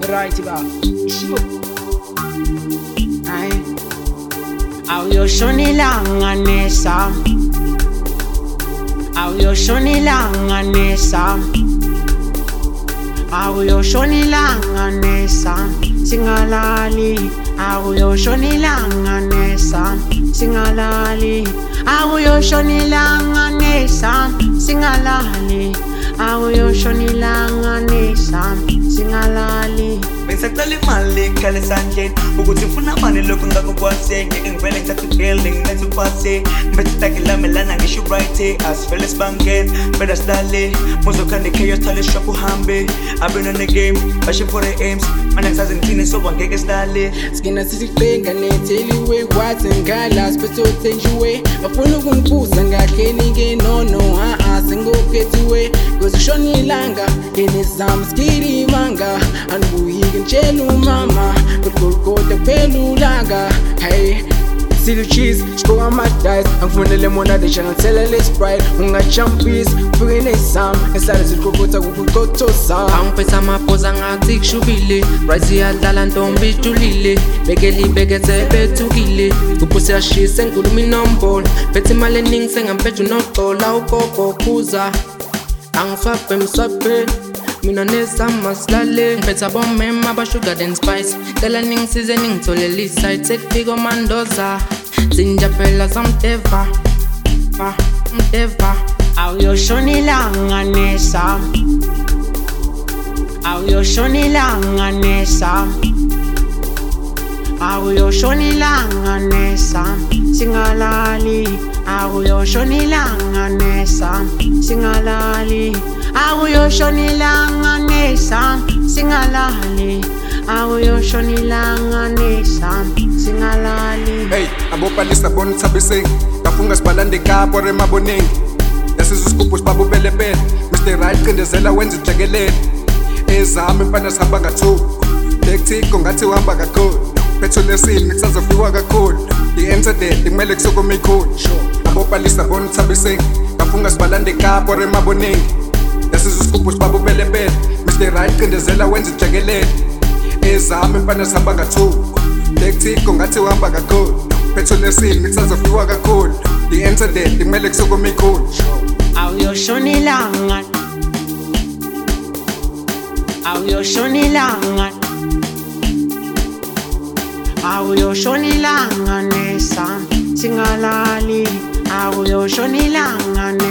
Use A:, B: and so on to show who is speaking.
A: right ba sure ay awuyoshona ilanga nesa awuyoshona ilanga nesa awuyoshona ilanga nesa singalali awuyoshona ilanga nesa singalali awuyoshona ilanga nesa singalali awuyoshona ilanga nesa singalali
B: bengisacela imali khale esandleni ukuthi ngifuna mani lokhu ngakukwazi ngeke ngivele ngithathe ubuilding ngilethe upase mbethitakilamelana ngisho right asivele sibangene phela sidale muzokhanda chaos thale shop uhambe abena ne game bashe for the aims mana ngisazi ngithini soba ngeke sidale
A: skina sisiqenga netheliwe wathi ngala special tenjiwe bafuna ukungibuza ngahleni ke no singokhethiwe ngizishona ilanga enizama skiri manga anbuyi ngitshela umama kodwa kuphela ulanga hey silly cheese score my dice angifuna lemonade ngithela le Sprite ungajumpis ufike nesam esale ziqoqotha kukuqothoza
C: angiphetha amaphoza ngathi kushubile rice iyadlala ntombi ijulile bekethe bethukile kuphusi yashisa enkuluma inombolo phethe imali eningi sengamphethe unoxola ugogo phuza angiswaphe mswaphe mina nesama silale ngiphetha bomema abashuga and spice cela ningisize ningitholele isite sekufika omandoza zinja phela samdeva mdeva
A: awuyoshona ilanga nesa awuyoshona ilanga nesa awuyoshona ilanga nesa singalali awuyoshona ilanga nesa singalali awuyoshona ilanga nesa singalali awuyoshona ilanga nesa singalali
D: hey abopalisa bonithabiseng ngafunga sibalande kapo remaboningi yasizwe isigubhu sibaba upelepele Mr Right qindezela wenza ijekelele ezami mfana sihamba ngathuku Tactico ngathi uhamba kakhulu petrol esini kusazofiwa kakhulu i-incident kumele kusukuma ikhulu abopalisa bonithabiseng ngafunga sibalande kapo remaboningi yasizwe isigubhu sibaba upelepele Mr Right qindezela wenza ijekelele ezami mfana sihamba ngathuku Tactico ngathi uhamba kakhulu petrol esini kusazofiwa kakhulu i-incident kumele kusukuma ikhulu
A: awuyoshona ilanga awuyoshona ilanga awuyoshona ilanga nesa singalali awuyoshona ilanga